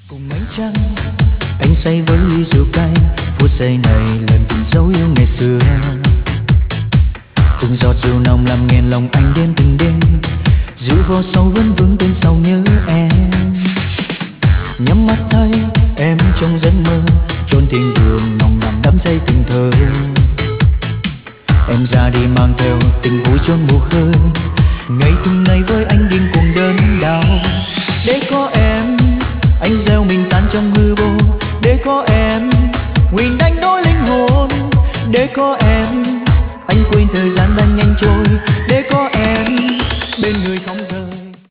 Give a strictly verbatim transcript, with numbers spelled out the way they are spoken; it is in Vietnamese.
Cùng ánh trăng anh say với ly rượu cay, phút giây này lần từng dấu yêu ngày xưa. Từng giọt rượu nồng làm nghẹn lòng anh đêm từng đêm, giữ vô sâu vẫn vững bên sau nhớ em. Nhắm mắt thấy em trong giấc mơ, chốn thiên đường nồng nàn đắm say từng thơ. Em ra đi mang theo tình vui chốn mù khơi, ngày từng ngày với anh điên cuồng đớn đau. Để có em anh gieo mình tan trong hư vô, để có em nguyện đánh đổi linh hồn. Để có em anh quên thời gian đang nhanh trôi, để có em bên người không giờ.